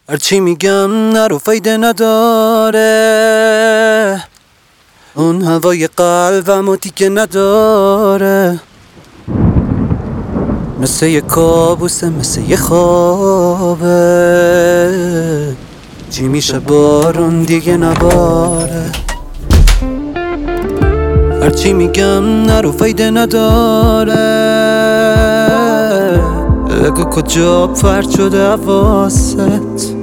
هرچی میگم نرو فایده نداره، اون هوای قلبمو دیگه نداره. مثل یه کابوسه، مثل یه خوابه، چی میشه بارون دیگه نباره. هرچی میگم نرو فایده نداره، بگو کجا پرت شده حواست.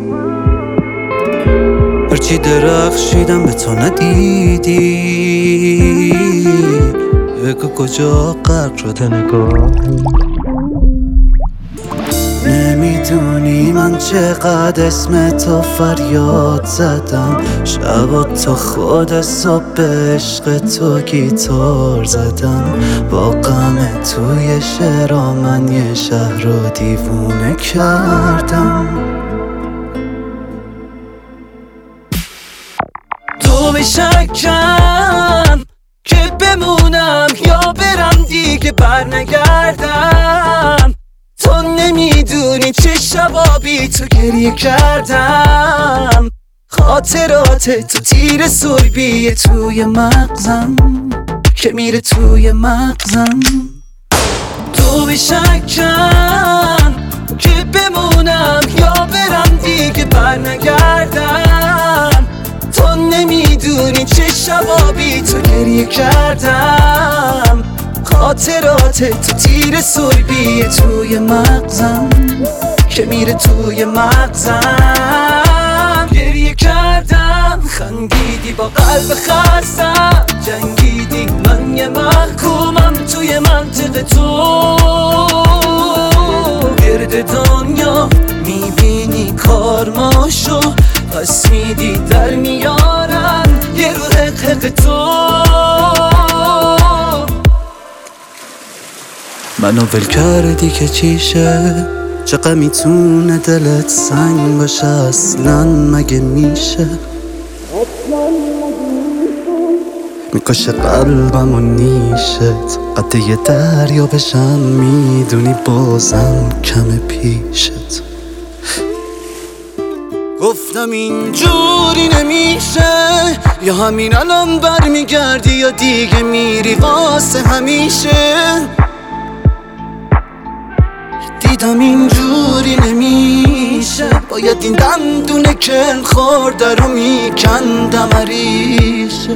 هرچی درخشیدم به تو ندیدی، بگو کجا غرق شده نگاهی. نمیدونی من چقدر اسم تو فریاد زدم، شبا تا خود صبح به عشق تو گیتار زدم. با غم توی شعرها من یه شهر رو دیوونه کردم. تو به شکم که بمونم یا برم دیگه برنگردم. تو نمیدونی چه شبا بی تو گریه کردم. خاطرات تو تیر سربیه توی مغزم که میره توی مغزم. تو به شکم که بمونم یا برم دیگه برنگردم. تو نمیدونی چه شبا بی تو گریه کردم. خاطرات تو تیر سربیه توی مغزم که میره توی مغزم. گریه کردم، خندیدی با قلب خستم، جنگیدی من یه محکومم توی منطقه تو. گرد دنیا میبینی کارماشو، پس میدی در میارن یه رو حق تو. منو ول کردی که چیشه، چقدر میتونه دلت سنگ باشه اصلا مگه میشه. میکشه قلبم و نیشت، قد یه دریا بشم میدونی بازم کم پیشت. گفتم اینجوری نمیشه، یا همین الان برمیگردی یا دیگه میری واسه همیشه. دیدم اینجوری نمیشه، باید این دندونه که خورده رو میکندم ریشه.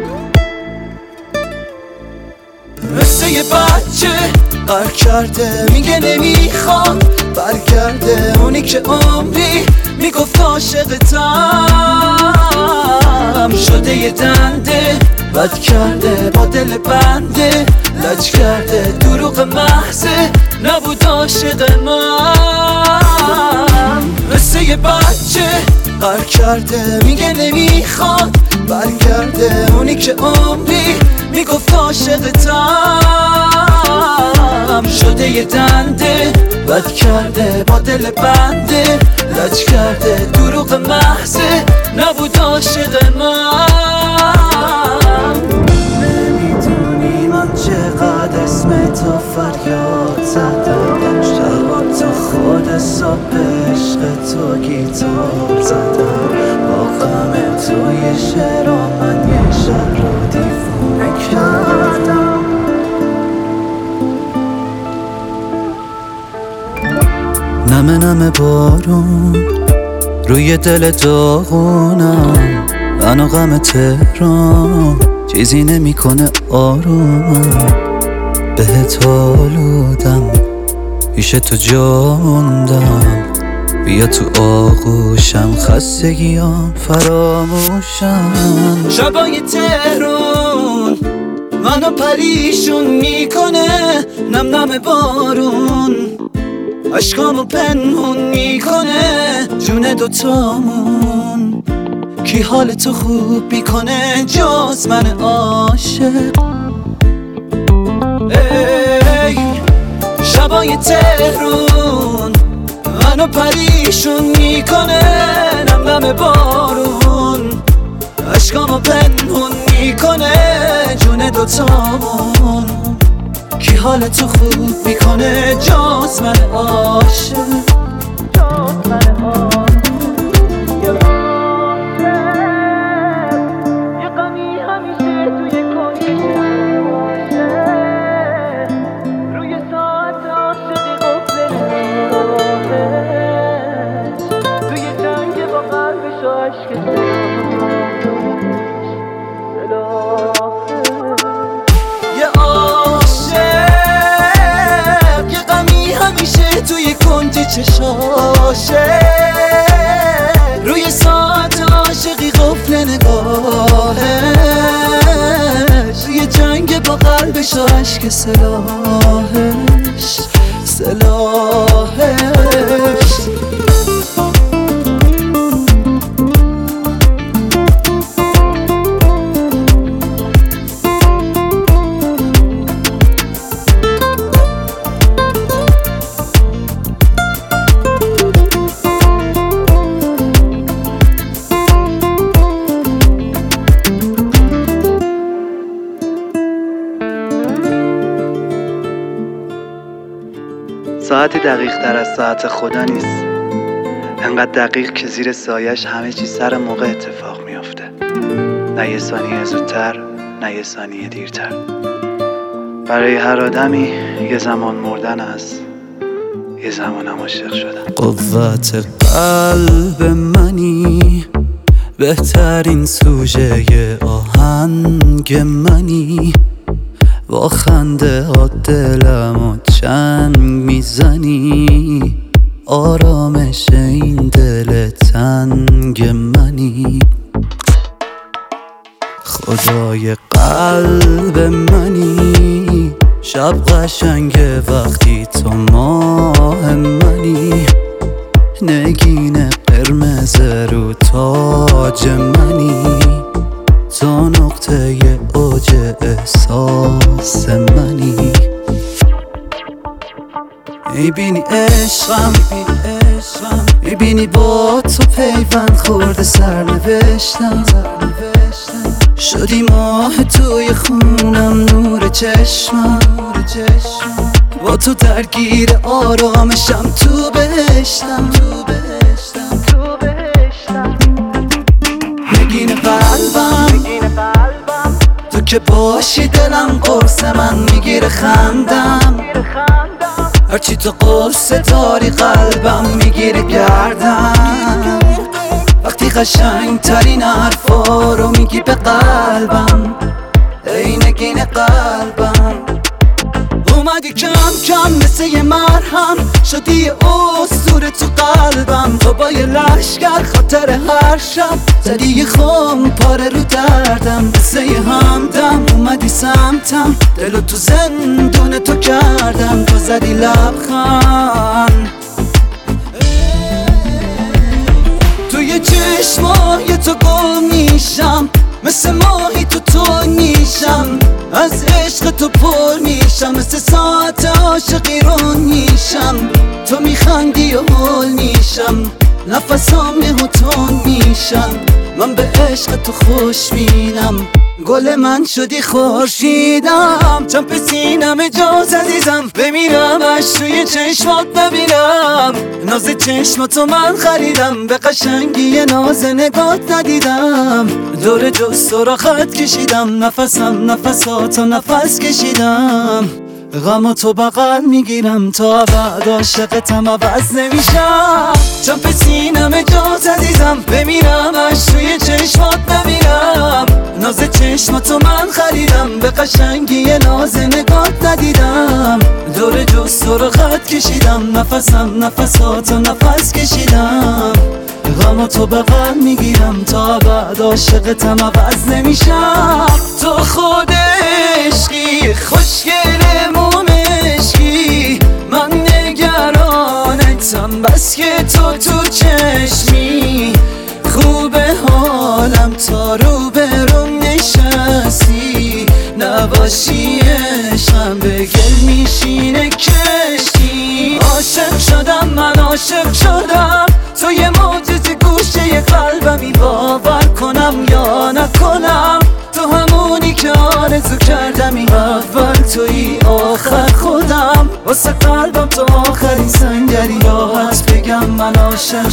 مثل یه بچه قهر کرده میگه نمیخواد برگرده، اونی که عمری میگفت عاشقتم. شده یه دنده بد کرده با دل بنده، لج کرده دروغ محضه نبود عاشق من. مثل یه بچه قهر کرده میگه نمیخواد برگرده، اونی که عمری میگفت عاشقتم. شده یه دنده بد کرده با دل بنده، لج کرده دروغ محضه نبود عاشق من. نمیدونی من چقدر اسم تو فریاد زدم، شبا تا خود صبح به عشق تو گیتار زدم. با غم توی شعرها من یه شهر رو دیوونه کردم. نمه نمه بارون روی دل داغونم، من و غم تهران چیزی نمیکنه آرومم. بهت آلودم پیش تو جا موندم، بیا تو آغوشم خستگیام فراموشم. شبای تهران منو پریشون میکنه، نم نم بارون عشقامو پنهون میکنه. جون دوتامون کی حال تو خوب میکنه جز من عاشق. ای شبای تهرون منو پریشون میکنه، نم نم بارون عشقامو پنهون میکنه. جون دوتامون کی حال تو خوب میکنه جز من عاشق. سلاحش ساعتی دقیق تر از ساعت خدا نیست، انقدر دقیق که زیر سایش همه چی سر موقع اتفاق میافته، نه یه ثانیه زودتر نه یه ثانیه دیرتر. برای هر آدمی یه زمان مردن است، یه زمانم عاشق شدن. قوت قلب منی، بهترین سوژه آهنگ منی، با خنده ها دلمو چنگ میزنی، آرامش این دل تنگ منی. خدای قلب منی، شب قشنگه وقتی تو ماه منی، نگین قرمز رو تاج منی، تو نقطه اوج احساس منی. میبینی عشقم، میبینی با تو پیوند خورده سرنوشتم، شدی ماه توی خونم، نور چشمم، با تو درگیر آرامشم، تو بهشتم. نگین قلبم، تو که باشی دلم قرص من میگیره خندم، هرچی تو قرصه داری قلبم میگیره گردم. وقتی قشنگ ترین حرفا رو میگی به قلبم، ای نگین قلبم. اومدی کم کم مثل یه مرهم، شدی یه اسطوره تو قلبم، تو با یه لشگر خاطر هر شب زدی یه خم پاره رو دردم. مثل یه همدم اومدی سمتم، دلو تو زندون تو کردم، تو زدی لبخند توی چشمای تو گم میشم، مثل ماهی تو نیشم، از عشق تو پر میشم، مثل ساعت عاشقی رون میشم، تو میخندی و حل میشم، نفسام تون میشم، من به عشق تو خوش بینم، گل من شدی خورشیدم، چون به سینم اجاز عزیزم، بمیرم اش توی چشمات ببینم، ناز چشماتو من خریدم، به قشنگی ناز نگات ندیدم، دور جست و را خط کشیدم، نفساتو نفس کشیدم، غم تو بغل میگیرم، تا بعد عاشقتم عوض نمیشم، چون به سینم اجاز عزیزم، بمیرم اش توی چشمات ببینم، ناز چشماتو من خریدم، به قشنگی ناز نگات ندیدم، دور جست و را خط کشیدم، نفساتو نفس کشیدم، غم تو بغل میگیرم، تا بعد عاشقتم عوض نمیشم. تو خود عشقی، خوشگل مومشکی، من نگرانتم، بس که تو چشمی، خوبه حالم تا رو برم نشستی، نباشی عشقم به گل میشینه کشتی. عاشق شدم من، عاشق شدم، تو یه معجزه گوشه قلبمی، باور کنم یا نکنم، تو همونی که آرزو کردمی، اول توی آخر خودم، واسه قلبم تو آخرین سنگری، راحت بگم من عاشق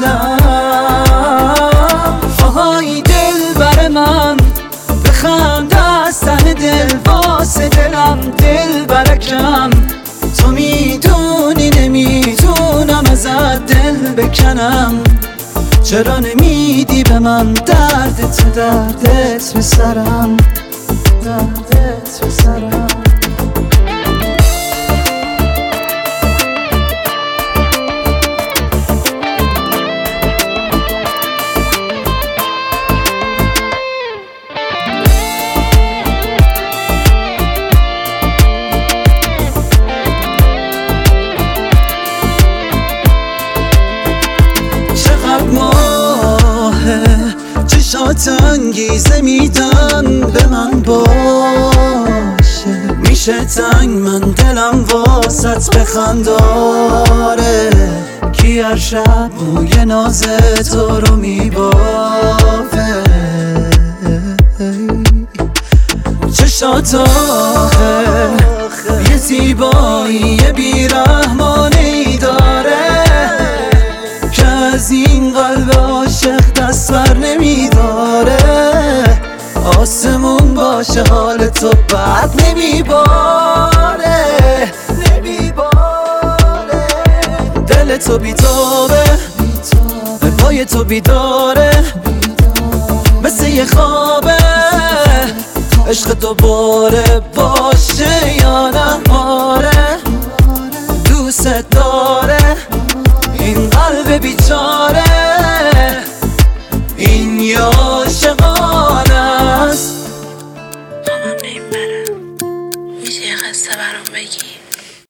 شدم. آهای دل بر من بخند از ته دل، واسه دلم دل برکم، تو میدونی نمیتونم ازت دل بکنم، چرا نمیدی به من دردت به سرم، دردت به سرم. انگیزه میدن به من باشه. میشه تنگ من دلم واسط بخنداره، کی هر شب موی ناز تو رو میبافه. چشات آخه یه زیبایی بیرحمانه‌ای داره که از این قلب عاشق دست بر نمیداره. آسمون باشه حال تو بد نمیباره، دل تو بیتابه، پای تو بیداره، مثل یه خوابه. عشق تو باره باشه یا نه آره، دوست داره این قلب بیچاره.